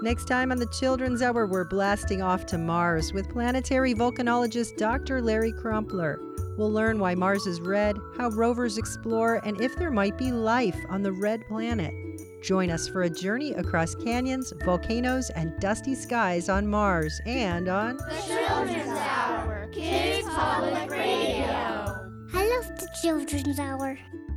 Next time on the Children's Hour, we're blasting off to Mars with planetary volcanologist Dr. Larry Crumpler. We'll learn why Mars is red, how rovers explore, and if there might be life on the red planet. Join us for a journey across canyons, volcanoes, and dusty skies on Mars and on The Children's Hour, Kids Public Radio. I love the Children's Hour.